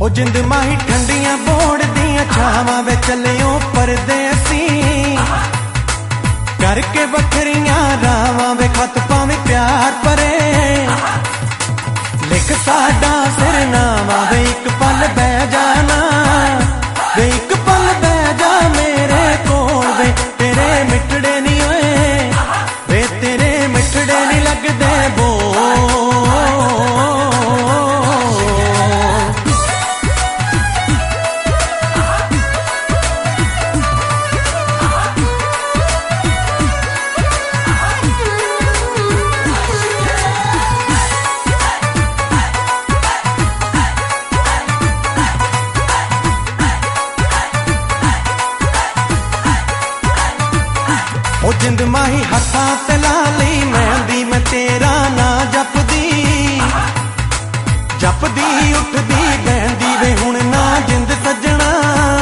जिंद माही ठंडियां बोड़ दियां छावां वे चलियो परदेसी करके बखरियां रावां वे खत पावे प्यार परे लिख साडा सिरनामा वे एक पल बह जाना वे एक पल बह जा मेरे कोल वे तेरे मिठड़े नहीं होए वे तेरे मिठड़े नहीं लगदे जिंद माही हथा ते ला लई मेहंदी मैं तेरा ना जपदी जपदी उठदी बहंदी वे हुण ना जिंद सजना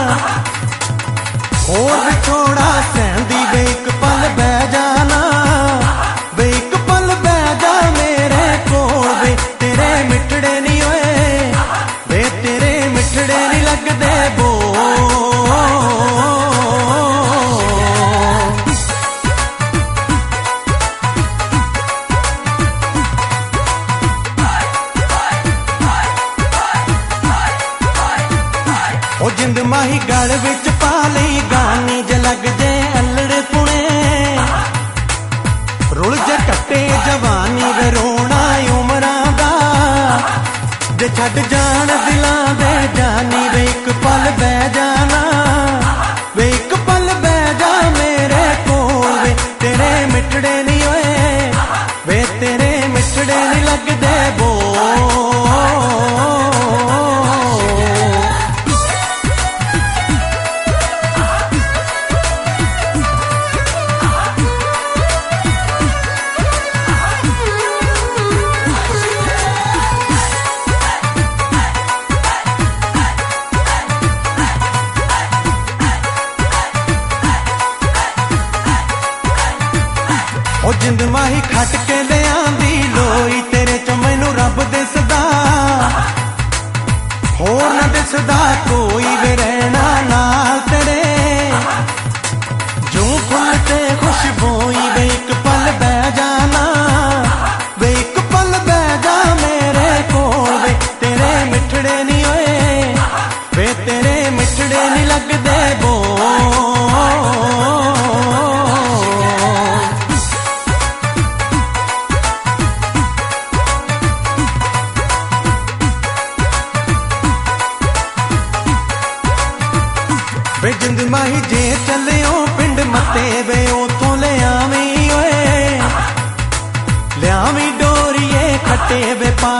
होर विछोड़ा सहंदी वे एक पल बह जाना वे एक पल बह जा मेरे कोल वे तेरे मिठड़े नहीं होए वे तेरे मिठड़े नहीं लगदे जिंद माही गल विच पा लई गानी ज लग जे अल्लड़ पुणे रुल जे कट्टे जवानी वे रोना उमरां दा जे छड्ड जान दिलां दे जानी वे एक पल बह जाना वे एक पल बह जा मेरे कोल वे तेरे मिठड़े नहीं होए वे तेरे मिठड़े नहीं लगदे जिंद माही खट के ले आंदी लोई तेरे च मैनू रब दिसदा होर ना दिसदा कोई वे रहना नाल तेरे जूं फुल ते खुशबोई वे एक पल बह जाना वे एक पल बह जा मेरे कोल वे तेरे मिठड़े नहीं होए वे तेरे मिठड़े नहीं लगदे वे जिंद माही जे चलियो पिंड मते वे उथों ले आवी ओए लियावी डोरिए खट्टे वे पा